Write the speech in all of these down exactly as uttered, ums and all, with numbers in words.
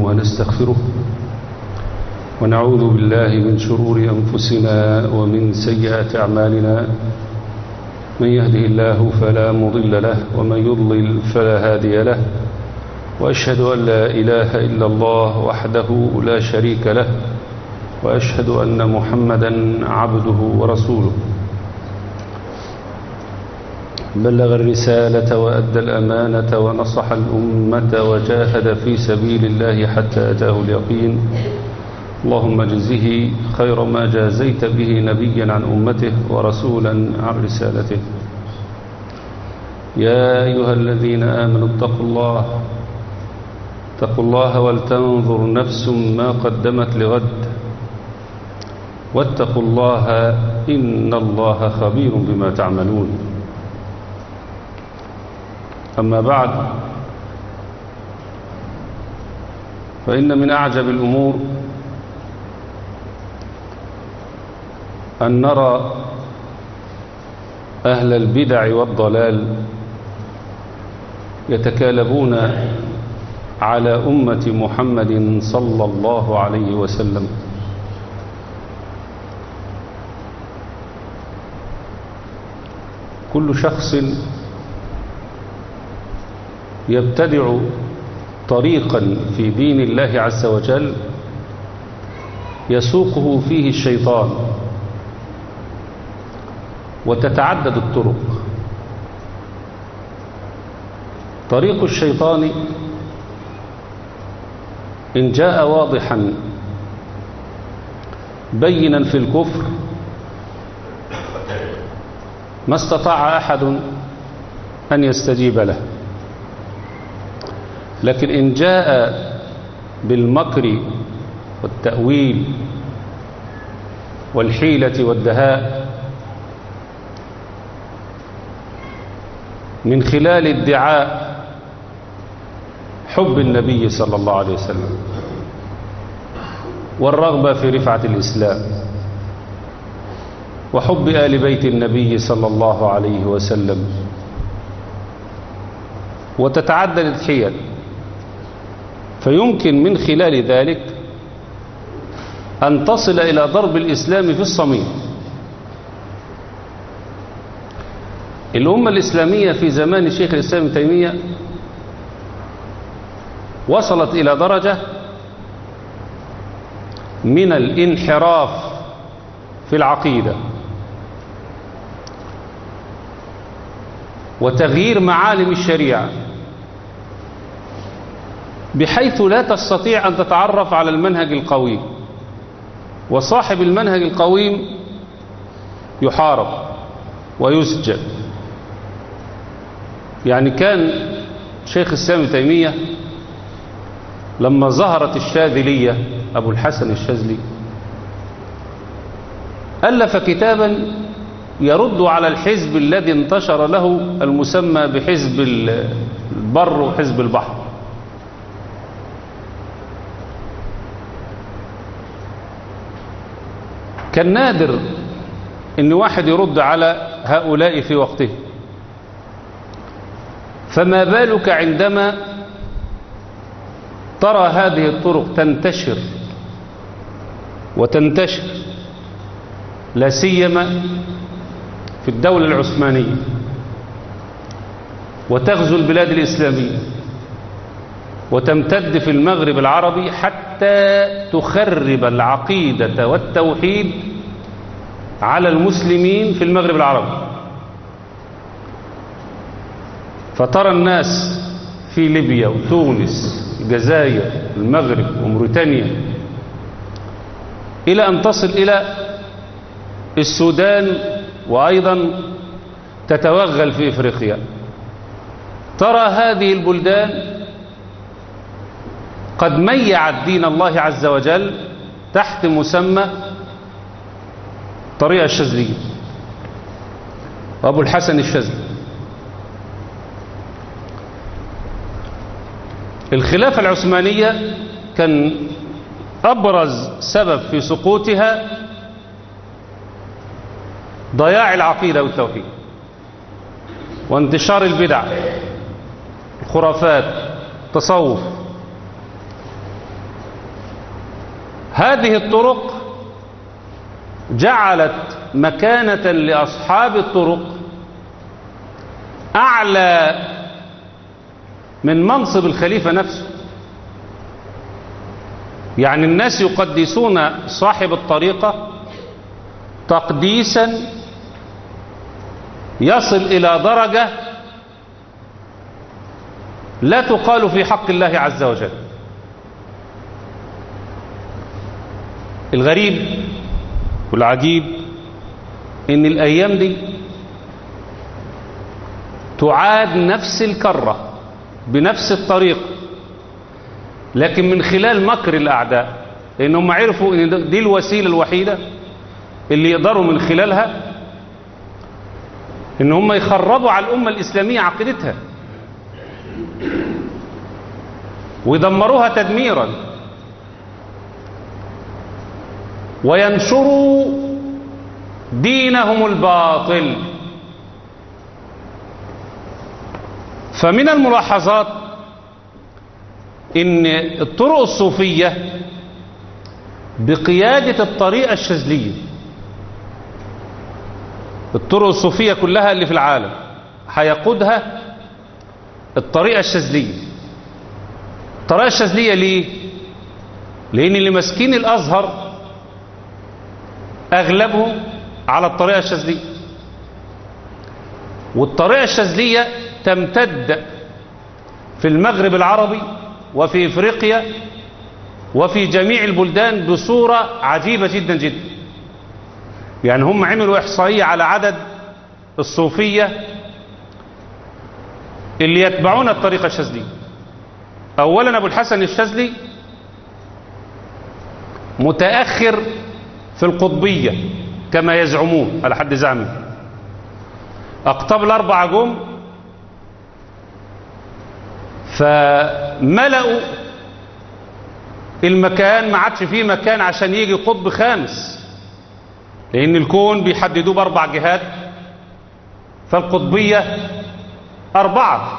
ونستغفره ونعوذ بالله من شرور أنفسنا ومن سيئات أعمالنا من يهده الله فلا مضل له ومن يضلل فلا هادي له وأشهد أن لا إله إلا الله وحده لا شريك له وأشهد أن محمدا عبده ورسوله بلغ الرسالة وأدى الأمانة ونصح الأمة وجاهد في سبيل الله حتى أتاه اليقين اللهم اجزه خير ما جازيت به نبيا عن أمته ورسولا عن رسالته. يا أيها الذين آمنوا اتقوا الله اتقوا الله ولتنظر نفس ما قدمت لغد واتقوا الله إن الله خبير بما تعملون. أما بعد، فإن من أعجب الأمور أن نرى أهل البدع والضلال يتكالبون على أمة محمد صلى الله عليه وسلم، كل شخص يبتدع طريقا في دين الله عز وجل يسوقه فيه الشيطان، وتتعدد الطرق. طريق الشيطان إن جاء واضحا بينا في الكفر ما استطاع أحد أن يستجيب له، لكن إن جاء بالمكر والتأويل والحيلة والدهاء من خلال ادعاء حب النبي صلى الله عليه وسلم والرغبة في رفعة الإسلام وحب آل بيت النبي صلى الله عليه وسلم، وتتعدد الحيل، فيمكن من خلال ذلك أن تصل إلى ضرب الإسلام في الصميم. الأمة الإسلامية في زمان شيخ الإسلام ابن تيمية وصلت إلى درجة من الانحراف في العقيدة وتغيير معالم الشريعة بحيث لا تستطيع أن تتعرف على المنهج القويم، وصاحب المنهج القويم يحارب ويسجن. يعني كان شيخ الإسلام ابن تيمية لما ظهرت الشاذلية أبو الحسن الشاذلي ألف كتابا يرد على الحزب الذي انتشر له المسمى بحزب البر وحزب البحر. كان نادر ان واحد يرد على هؤلاء في وقته، فما بالك عندما ترى هذه الطرق تنتشر وتنتشر، لا سيما في الدولة العثمانية، وتغزو البلاد الإسلامية وتمتد في المغرب العربي حتى تخرب العقيدة والتوحيد على المسلمين في المغرب العربي. فترى الناس في ليبيا وتونس الجزائر المغرب وموريتانيا إلى أن تصل إلى السودان، وأيضا تتوغل في إفريقيا. ترى هذه البلدان قد ميعت دين الله عز وجل تحت مسمى طريقة الشاذلية وأبو الحسن الشاذلي. الخلافة العثمانية كان أبرز سبب في سقوطها ضياع العقيدة والتوحيد وانتشار البدع الخرافات التصوف. هذه الطرق جعلت مكانة لأصحاب الطرق أعلى من منصب الخليفة نفسه. يعني الناس يقدسون صاحب الطريقة تقديسا يصل إلى درجة لا تقال في حق الله عز وجل. الغريب والعجيب إن الأيام دي تعاد نفس الكرة بنفس الطريقة، لكن من خلال مكر الأعداء، لأنهم عرفوا إن دي الوسيلة الوحيدة اللي يقدروا من خلالها إن هم يخربوا على الأمة الإسلامية عقيدتها ويدمروها تدميرا وينشروا دينهم الباطل. فمن الملاحظات ان الطرق الصوفية بقيادة الطريقة الشاذلية، الطرق الصوفية كلها اللي في العالم هيقودها الطريقة الشاذلية. الطريقة الشاذلية ليه؟ لأن اللي ماسكين الأزهر أغلبهم على الطريقة الشاذلية، والطريقة الشاذلية تمتد في المغرب العربي وفي إفريقيا وفي جميع البلدان بصورة عجيبة جدا جدا. يعني هم عملوا إحصائية على عدد الصوفية اللي يتبعون الطريقة الشاذلية. أولا أبو الحسن الشاذلي متأخر في القطبية كما يزعمون على حد زعمه. أقطاب الأربعة جم فملأوا المكان، ما عادش فيه مكان عشان يجي قطب خامس، لأن الكون بيحددوه بأربع جهات، فالقطبية أربعة.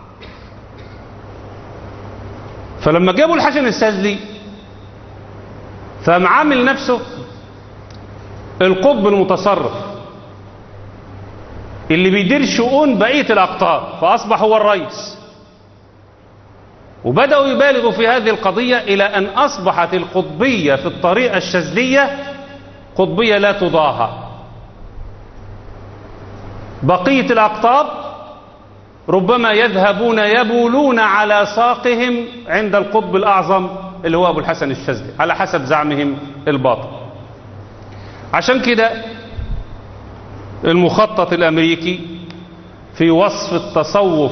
فلما جابوا الحسن الشاذلي فمعامل نفسه القطب المتصرف اللي بيدير شؤون بقية الأقطاب، فأصبح هو الرئيس. وبدأوا يبالغوا في هذه القضية إلى أن أصبحت القطبية في الطريقة الشاذلية قطبية لا تضاهى. بقية الأقطاب ربما يذهبون يبولون على ساقهم عند القطب الأعظم اللي هو أبو الحسن الشاذلي على حسب زعمهم الباطل. عشان كده المخطط الأمريكي في وصف التصوف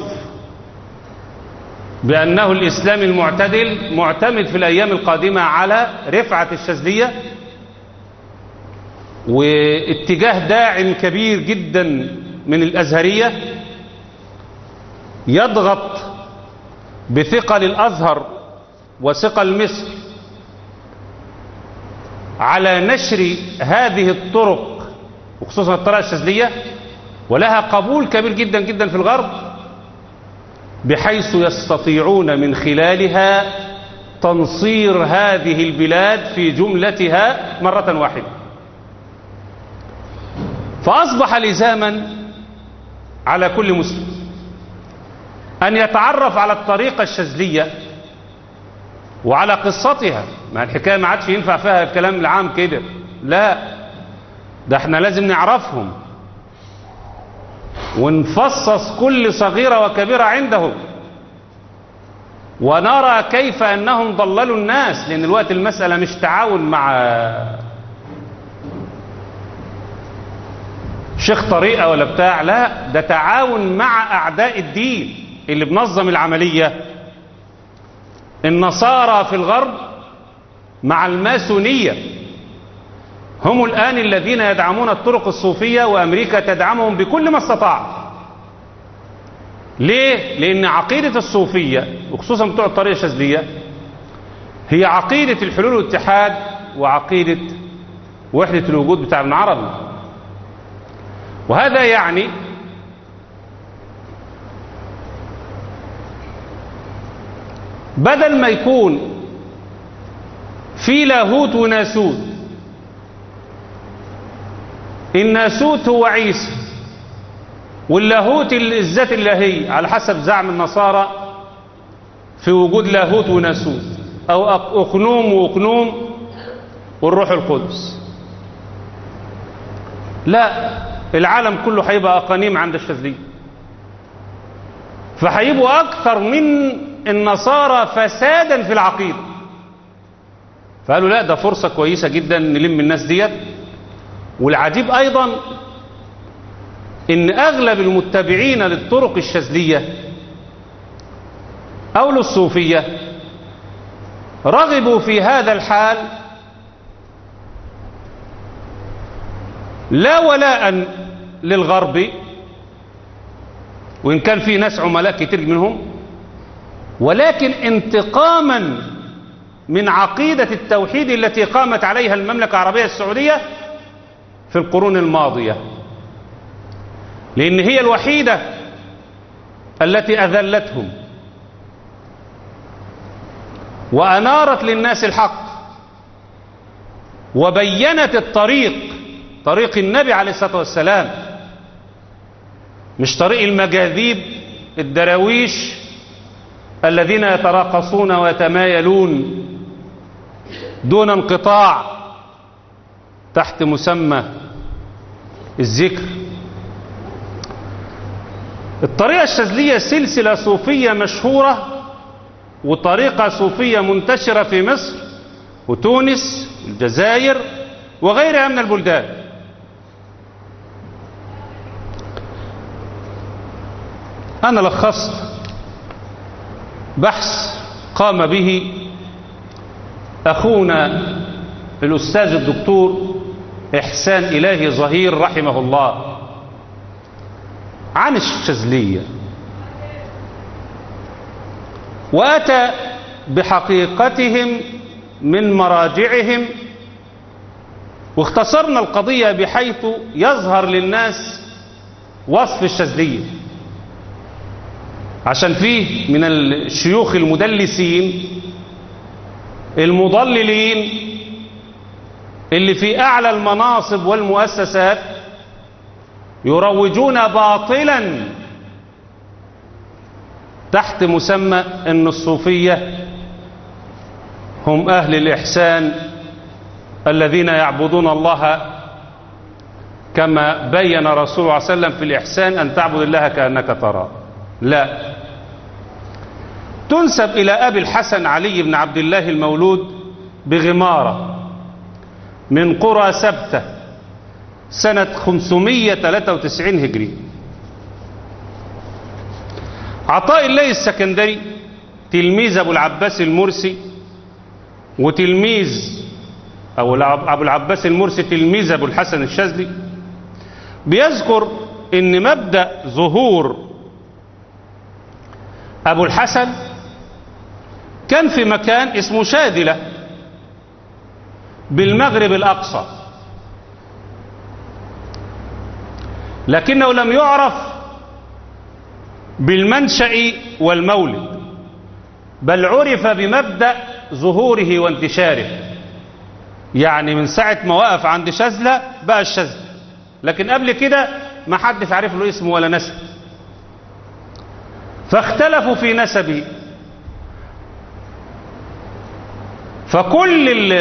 بأنه الإسلام المعتدل معتمد في الأيام القادمة على رفعة الشاذلية واتجاه داعم كبير جدا من الأزهرية يضغط بثقل الأزهر وثقل مصر على نشر هذه الطرق وخصوصا الطريقة الشاذلية، ولها قبول كبير جدا جدا في الغرب، بحيث يستطيعون من خلالها تنصير هذه البلاد في جملتها مرة واحدة. فأصبح لزاما على كل مسلم أن يتعرف على الطريقة الشاذلية وعلى قصتها. ما الحكاية ما عادش ينفع فيها الكلام العام كده، لا، ده احنا لازم نعرفهم ونفصص كل صغيرة وكبيرة عندهم ونرى كيف أنهم ضللوا الناس. لأن الوقت المسألة مش تعاون مع شيخ طريقة ولا بتاع، لا، ده تعاون مع أعداء الدين اللي بنظم العملية. النصارى في الغرب مع الماسونية هم الآن الذين يدعمون الطرق الصوفية، وأمريكا تدعمهم بكل ما استطاع. ليه؟ لأن عقيدة الصوفية وخصوصا بتوع الطريقة الشاذلية هي عقيدة الحلول والاتحاد وعقيدة وحدة الوجود بتاع ابن عربي. وهذا يعني بدل ما يكون في لاهوت وناسوت. الناسوت هو عيسى، واللاهوت الذات الإلهية على حسب زعم النصارى في وجود لاهوت وناسوت، أو أقنوم وأقنوم والروح القدس. لا، العالم كله هيبقى أقانيم عند الشاذلية، فهيبقوا أكثر من النصارى فسادا في العقيدة. فقالوا لا، ده فرصة كويسة جدا نلم الناس ديت. والعجيب أيضا إن أغلب المتبعين للطرق الشاذلية أو للصوفية رغبوا في هذا الحال لا ولاء للغرب، وإن كان في ناس عملاء كتير منهم، ولكن انتقاما من عقيدة التوحيد التي قامت عليها المملكة العربية السعودية في القرون الماضية، لأن هي الوحيدة التي أذلتهم وأنارت للناس الحق وبينت الطريق، طريق النبي عليه الصلاة والسلام، مش طريق المجاذيب الدراويش الذين يتراقصون ويتمايلون دون انقطاع تحت مسمى الذكر. الطريقة الشاذلية سلسلة صوفية مشهورة وطريقة صوفية منتشرة في مصر وتونس والجزائر وغيرها من البلدان. أنا لخصت بحث قام به أخونا الأستاذ الدكتور إحسان إلهي ظهير رحمه الله عن الشاذلية، وأتى بحقيقتهم من مراجعهم، واختصرنا القضية بحيث يظهر للناس وصف الشاذلية، عشان فيه من الشيوخ المدلسين المضللين اللي في أعلى المناصب والمؤسسات يروجون باطلا تحت مسمى أن الصوفية هم أهل الإحسان الذين يعبدون الله كما بين رسول الله صلى الله عليه وسلم في الإحسان أن تعبد الله كأنك تراه. لا، تنسب إلى أبي الحسن علي بن عبد الله المولود بغمارة من قرى سبتة سنة خمسمائة وثلاثة وتسعين هجري. عطاء الله السكندري تلميذ أبو العباس المرسي، وتلميذ أو أبو العباس المرسي تلميذ أبو الحسن الشاذلي، بيذكر إن مبدأ ظهور أبو الحسن كان في مكان اسمه شاذلة بالمغرب الأقصى، لكنه لم يعرف بالمنشأ والمولد، بل عرف بمبدأ ظهوره وانتشاره. يعني من ساعة ما وقف عند شاذلة بقى الشاذلي، لكن قبل كده ما حدش عارف له اسمه ولا نسب، فاختلفوا في نسبه. فكل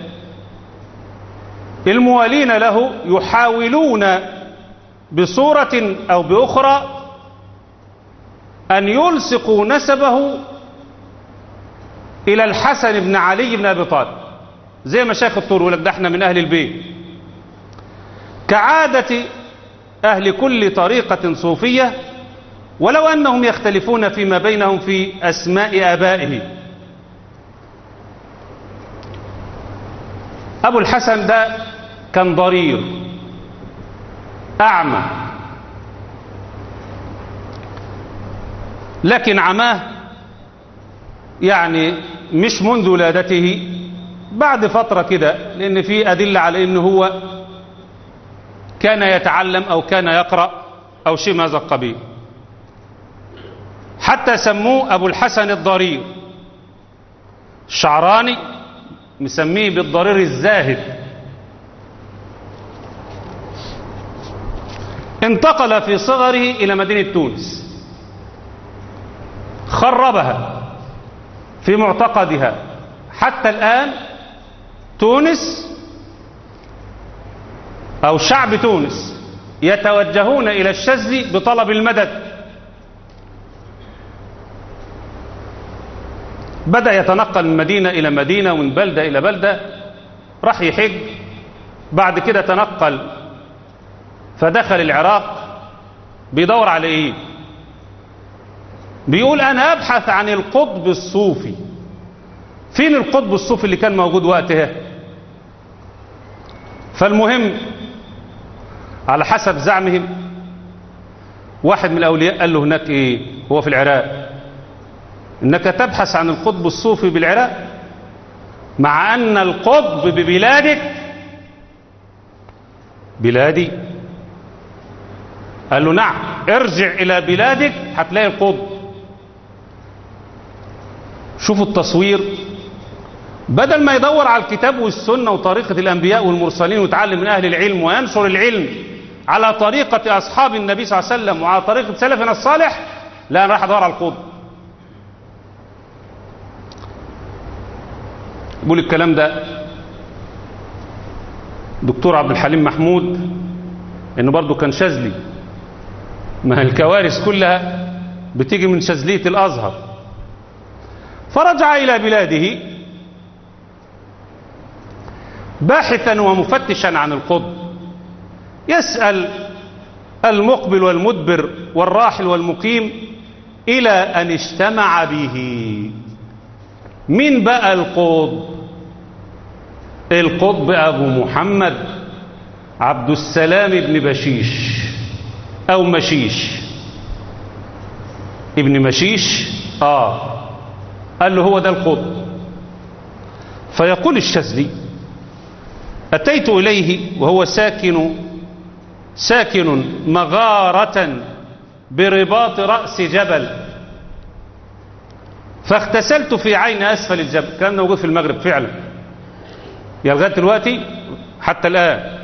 الموالين له يحاولون بصورة أو بأخرى أن يلصقوا نسبه إلى الحسن بن علي بن أبي طالب، زي مشايخ الطور يقول لك ده احنا من أهل البيت، كعادة أهل كل طريقة صوفية، ولو أنهم يختلفون فيما بينهم في أسماء آبائه. أبو الحسن ده كان ضرير أعمى، لكن عماه يعني مش منذ ولادته، بعد فترة كده، لأن في أدلة على أنه هو كان يتعلم أو كان يقرأ أو شيء من هذا القبيل، حتى سموه أبو الحسن الضرير. الشعراني مسميه بالضرير الزاهد. انتقل في صغره إلى مدينة تونس، خربها في معتقدها. حتى الآن تونس أو شعب تونس يتوجهون إلى الشاذلي بطلب المدد. بدأ يتنقل من مدينة إلى مدينة ومن بلدة إلى بلدة، راح يحج، بعد كده تنقل فدخل العراق. بيدور على إيه؟ بيقول أنا أبحث عن القطب الصوفي. فين القطب الصوفي اللي كان موجود وقتها؟ فالمهم على حسب زعمهم واحد من الأولياء قال له هناك إيه؟ هو في العراق. إنك تبحث عن القطب الصوفي بالعراق مع أن القطب ببلادك. بلادي؟ قال له نعم، ارجع إلى بلادك هتلاقي القطب. شوفوا التصوير، بدل ما يدور على الكتاب والسنة وطريقة الأنبياء والمرسلين ويتعلم من أهل العلم وينشر العلم على طريقة أصحاب النبي صلى الله عليه وسلم وعلى طريقة سلفنا الصالح، لا أنا راح أدور على القطب. يقول الكلام ده دكتور عبد الحليم محمود، إنه برضه كان شاذلي. ما الكوارث كلها بتيجي من شاذلية الأزهر. فرجع إلى بلاده باحثا ومفتشا عن القطب، يسأل المقبل والمدبر والراحل والمقيم، إلى أن اجتمع به. مين بقى القطب؟ القطب أبو محمد عبد السلام بن بشيش أو مشيش ابن مشيش. آه قال له هو ده القطب. فيقول الشاذلي أتيت إليه وهو ساكن ساكن مغارة برباط رأس جبل، فاغتسلت في عين أسفل الجبل. كان موجود في المغرب فعلا، يا لغاية دلوقتي حتى الآن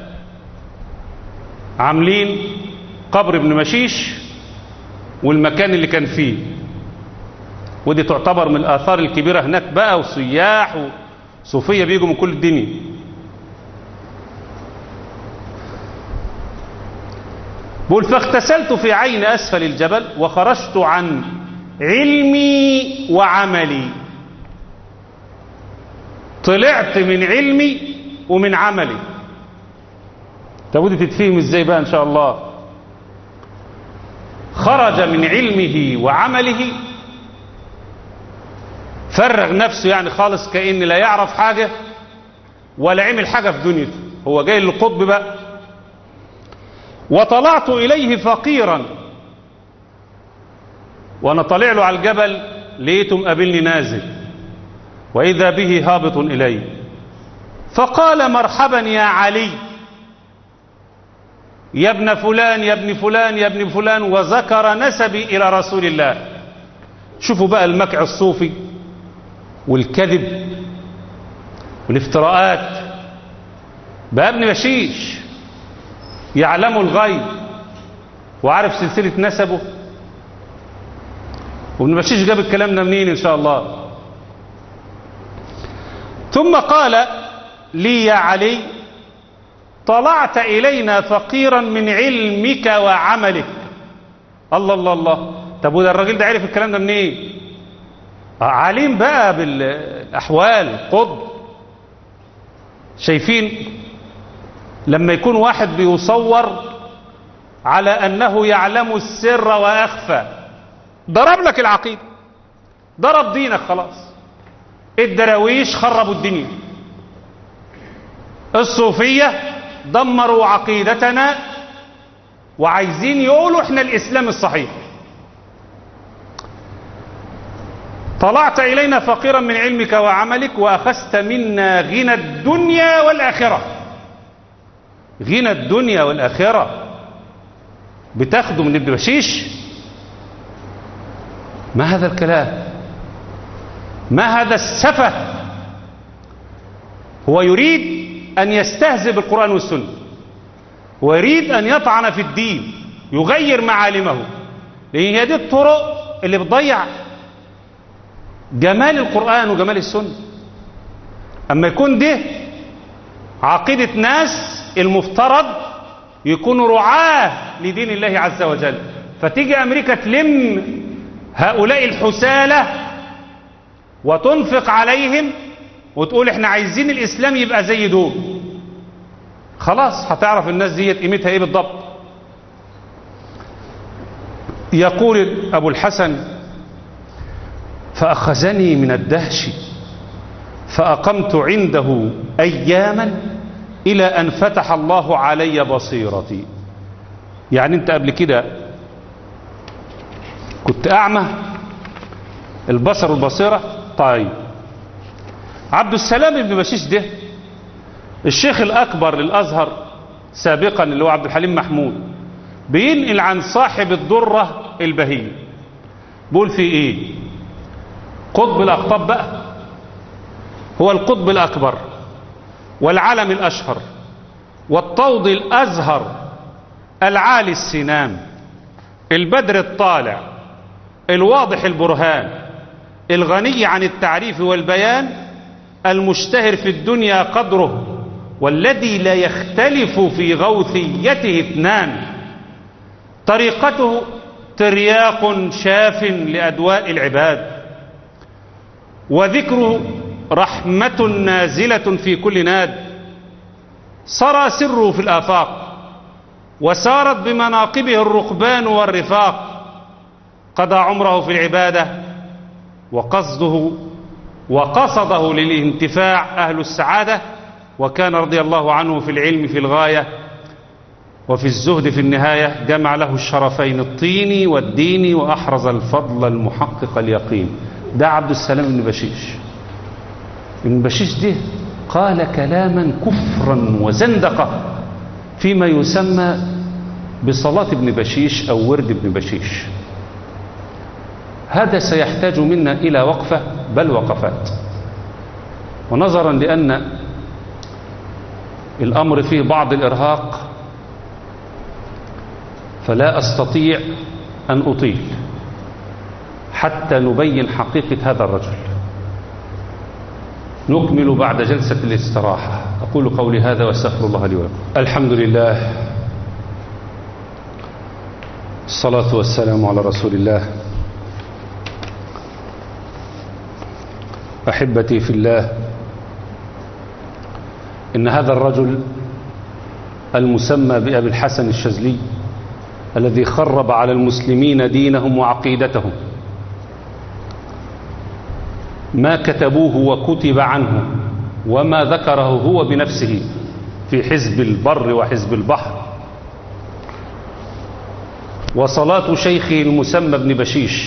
عاملين قبر ابن مشيش والمكان اللي كان فيه، ودي تعتبر من الآثار الكبيرة هناك بقى، وسياح وصوفية بيجوا من كل الدنيا. بقول فاغتسلت في عين أسفل الجبل وخرجت عن علمي وعملي. طلعت من علمي ومن عملي. طب ودي تتفهم ازاي بقى ان شاء الله؟ خرج من علمه وعمله، فرغ نفسه يعني خالص، كأن لا يعرف حاجة ولا عمل حاجة في دنيته، هو جاي للقطب بقى. وطلعت إليه فقيرا، وأنا طالع له على الجبل لقيته مقابلني نازل، وإذا به هابط إلي، فقال مرحبا يا علي، يا ابن فلان يا ابن فلان يا ابن فلان، وذكر نسبي إلى رسول الله. شوفوا بقى المكع الصوفي والكذب والافتراءات. بقى ابن مشيش يعلم الغيب وعارف سلسلة نسبه، وابن مشيش جاب الكلام ده منين إن شاء الله؟ ثم قال لي يا علي طلعت إلينا فقيرا من علمك وعملك. الله الله الله. طب وده الراجل ده عرف الكلام ده منين؟ عليم بقى بالأحوال قطب. شايفين لما يكون واحد بيصور على أنه يعلم السر وأخفى، ضرب لك العقيدة، ضرب دينك خلاص. الدراويش خربوا الدنيا، الصوفية دمروا عقيدتنا، وعايزين يقولوا احنا الإسلام الصحيح. طلعت إلينا فقيرا من علمك وعملك، وأخذت منا غنى الدنيا والآخرة. غنى الدنيا والآخرة بتاخده من ابن بشيش؟ ما هذا الكلام؟ ما هذا السفه؟ هو يريد أن يستهزئ بالقرآن والسنة، ويريد أن يطعن في الدين، يغير معالمه، لأن هي دي الطرق اللي بتضيع جمال القرآن وجمال السنة. أما يكون ده عقيدة ناس المفترض يكونوا رعاة لدين الله عز وجل، فتيجي أمريكا تلم هؤلاء الحسالة وتنفق عليهم وتقول احنا عايزين الإسلام يبقى زي دول، خلاص هتعرف الناس دي قيمتها ايه بالضبط. يقول أبو الحسن: فأخذني من الدهش فأقمت عنده أياما إلى أن فتح الله علي بصيرتي. يعني أنت قبل كده كنت أعمى، البصر والبصيرة. طيب، عبد السلام بن بشيش ده الشيخ الأكبر للأزهر سابقا اللي هو عبد الحليم محمود بينقل عن صاحب الدرة البهية، بيقول في إيه؟ قطب الأقطاب بقى، هو القطب الأكبر والعلم الأشهر والطود الأزهر العالي السنام، البدر الطالع الواضح البرهان، الغني عن التعريف والبيان، المشتهر في الدنيا قدره، والذي لا يختلف في غوثيته اثنان، طريقته ترياق شاف لأدواء العباد، وذكره رحمة نازلة في كل ناد، سرى سره في الآفاق وسارت بمناقبه الركبان والرفاق، قضى عمره في العبادة وقصده وقصده للانتفاع أهل السعادة، وكان رضي الله عنه في العلم في الغاية وفي الزهد في النهاية، جمع له الشرفين الطيني والديني وأحرز الفضل المحقق اليقين. ده عبد السلام بن بشيش. ابن بشيش ده قال كلاما كفرا وزندقة فيما يسمى بصلاة ابن بشيش أو ورد ابن بشيش. هذا سيحتاج منا إلى وقفة بل وقفات، ونظرا لأن الأمر فيه بعض الإرهاق فلا أستطيع أن أطيل حتى نبين حقيقة هذا الرجل. نكمل بعد جلسة الاستراحة. أقول قولي هذا واستغفر الله لي ولكم. الحمد لله، الصلاة والسلام على رسول الله. أحبتي في الله، إن هذا الرجل المسمى بأبي الحسن الشاذلي الذي خرب على المسلمين دينهم وعقيدتهم، ما كتبوه وكتب عنه وما ذكره هو بنفسه في حزب البر وحزب البحر، وصلاة شيخه المسمى ابن بشيش،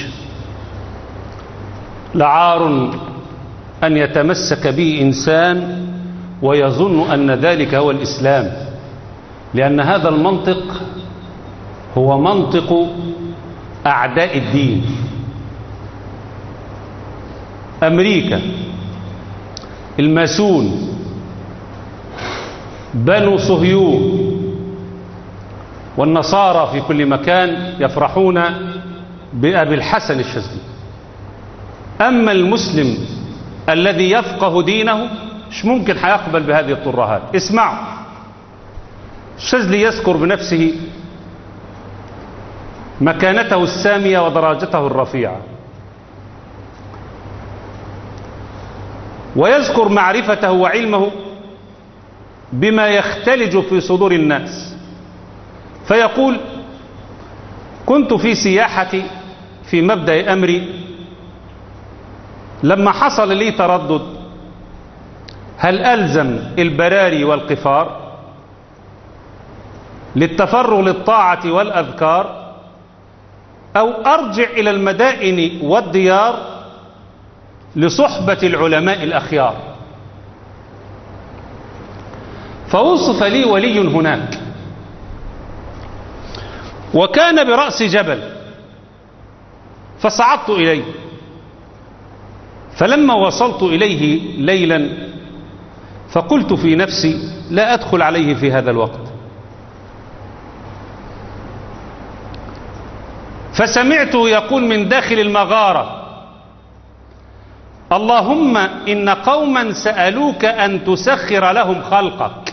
لعار أن يتمسك به إنسان ويظن أن ذلك هو الإسلام، لأن هذا المنطق هو منطق أعداء الدين. أمريكا، الماسون، بنو صهيون، والنصارى في كل مكان يفرحون بأبي الحسن الشاذلي. أما المسلم الذي يفقه دينه مش ممكن هيقبل بهذه الترهات. اسمعوا، الشاذلي يذكر بنفسه مكانته السامية ودرجته الرفيعة، ويذكر معرفته وعلمه بما يختلج في صدور الناس، فيقول: كنت في سياحتي في مبدأ أمري لما حصل لي تردد هل ألزم البراري والقفار للتفرغ للطاعة والأذكار أو أرجع إلى المدائن والديار لصحبة العلماء الأخيار. فوصف لي ولي هناك وكان برأس جبل، فصعدت إليه، فلما وصلت إليه ليلا فقلت في نفسي لا أدخل عليه في هذا الوقت. فسمعته يقول من داخل المغارة: اللهم إن قوما سألوك أن تسخر لهم خلقك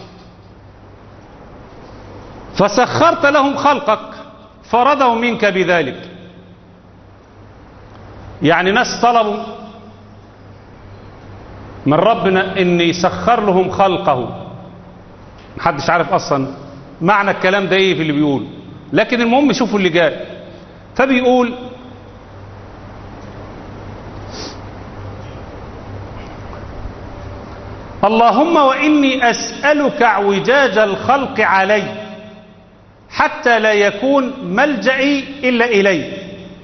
فسخرت لهم خلقك فرضوا منك بذلك. يعني ناس طلبوا من ربنا ان يسخر لهم خلقه، محدش عارف اصلا معنى الكلام ده ايه في اللي بيقول، لكن المهم شوفوا اللي جاي. فبيقول: اللهم وإني أسألك اعوجاج الخلق علي حتى لا يكون ملجئي إلا إليك.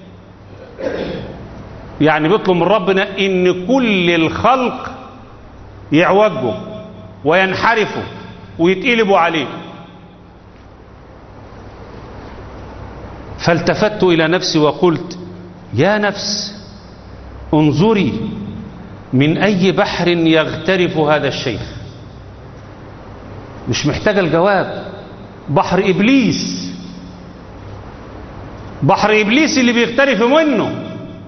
يعني بيطلب من ربنا إن كل الخلق يعوجوا وينحرفوا ويتقلبوا عليه. فالتفت إلى نفسي وقلت: يا نفس انظري من أي بحر يغترف هذا الشيخ. مش محتاج الجواب، بحر إبليس، بحر إبليس اللي بيغترف منه.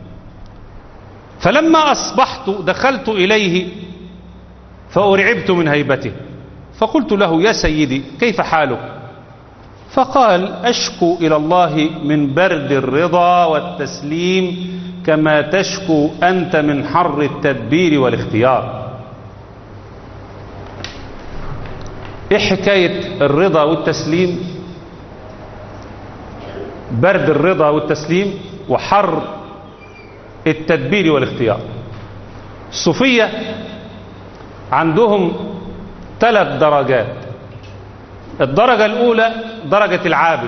فلما أصبحت دخلت إليه فأرعبت من هيبته، فقلت له: يا سيدي كيف حالك؟ فقال: أشكو إلى الله من برد الرضا والتسليم كما تشكو أنت من حر التدبير والاختيار. إيه حكاية الرضا والتسليم؟ برد الرضا والتسليم وحر التدبير والاختيار. الصوفية عندهم ثلاث درجات. الدرجة الأولى درجة العابد،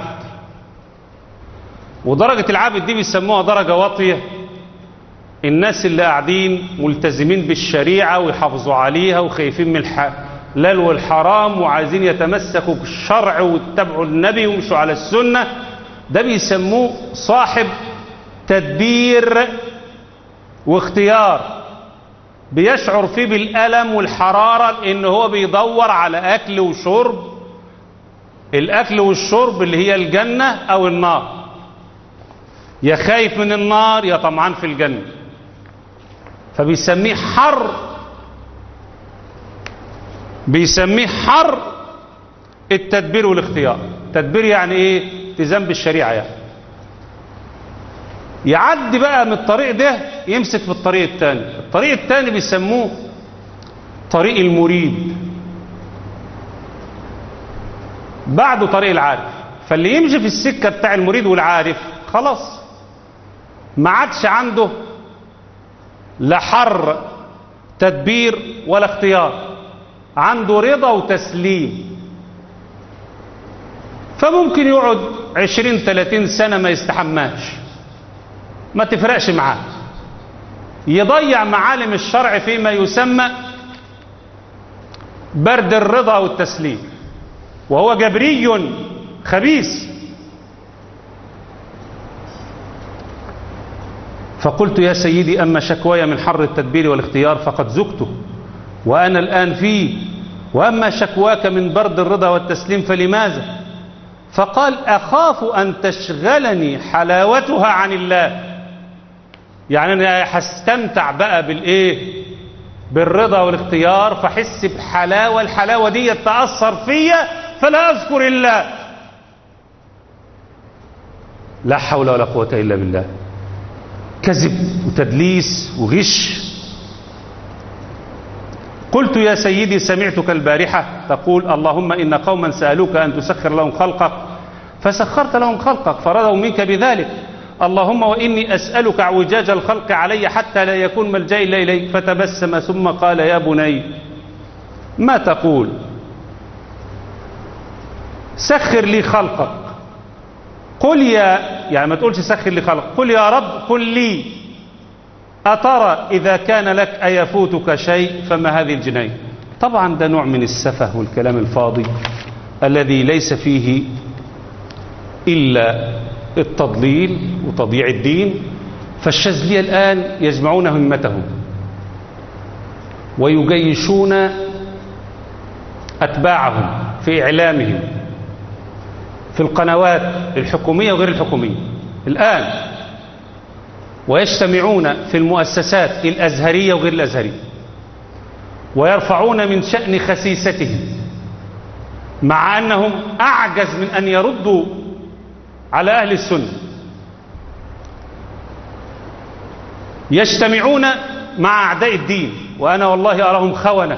ودرجة العابد دي بيسموها درجة واطية. الناس اللي قاعدين ملتزمين بالشريعة ويحافظوا عليها وخايفين من الحلال والحرام وعايزين يتمسكوا بالشرع ويتبعوا النبي ويمشوا على السنة، ده بيسموه صاحب تدبير واختيار. بيشعر فيه بالألم والحرارة لأنه هو بيدور على أكل وشرب، الأكل والشرب اللي هي الجنة أو النار. يا خايف من النار يا طمعان في الجنة. فبيسميه حر، بيسميه حر التدبير والاختيار. تدبير يعني ايه؟ التزام بالشريعة. يعني يعدي بقى من الطريق ده يمسك في الطريق الثاني. الطريق الثاني بيسموه طريق المريد، بعده طريق العارف. فاللي يمشي في السكة بتاع المريد والعارف خلاص ما عادش عنده لا حر تدبير ولا اختيار، عنده رضا وتسليم. فممكن يقعد عشرين ثلاثين سنة ما يستحماش، ما تفرقش معاه، يضيع معالم الشرع فيما يسمى برد الرضا والتسليم، وهو جبري خبيث. فقلت: يا سيدي أما شكواي من حر التدبير والاختيار فقد زكته وأنا الآن فيه، وأما شكواك من برد الرضا والتسليم فلماذا؟ فقال: أخاف أن تشغلني حلاوتها عن الله. يعني أنا هستمتع بقى بالإيه؟ بالرضا والاختيار، فحس بحلاوة، الحلاوة دي تأثر فيا فلا أذكر الله. لا حول ولا قوة إلا بالله. كذب وتدليس وغش. قلت: يا سيدي سمعتك البارحة تقول: اللهم إن قوما سألوك أن تسخر لهم خلقك فسخرت لهم خلقك فرضوا منك بذلك. اللهم وإني أسألك اعوجاج الخلق علي حتى لا يكون ملجأ إلا إليك. فتبسم ثم قال: يا بني ما تقول؟ سخر لي خلقك. قل يا يعني ما تقولش سخر لي خلقك، قل يا رب قل لي أترى إذا كان لك أيفوتك شيء فما هذه الجناية. طبعا ده نوع من السفه والكلام الفاضي الذي ليس فيه إلا التضليل وتضييع الدين. فالشاذلية الآن يجمعون همتهم ويجيشون أتباعهم في إعلامهم في القنوات الحكومية وغير الحكومية الآن، ويجتمعون في المؤسسات الأزهرية وغير الأزهرية ويرفعون من شأن خسيستهم، مع أنهم أعجز من أن يردوا على أهل السنة. يجتمعون مع أعداء الدين، وأنا والله أراهم خونة.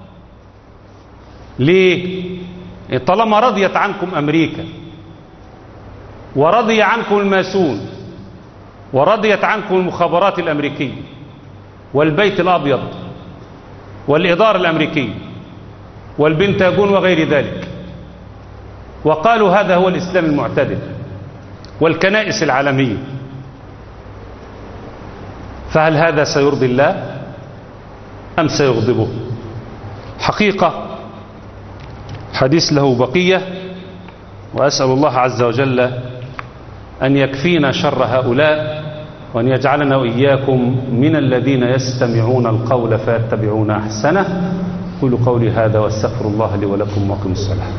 ليه؟ طالما رضيت عنكم أمريكا ورضي عنكم الماسون ورضيت عنكم المخابرات الأمريكية والبيت الأبيض والإدارة الأمريكية والبنتاجون وغير ذلك، وقالوا هذا هو الإسلام المعتدل والكنائس العالمية، فهل هذا سيرضي الله أم سيغضبه؟ حقيقة حديث له بقية، وأسأل الله عز وجل أن يكفينا شر هؤلاء، وأن يجعلنا وإياكم من الذين يستمعون القول فيتبعون أحسنه. قولوا قولي هذا واستغفر الله لي ولكم وأقم الصلاة.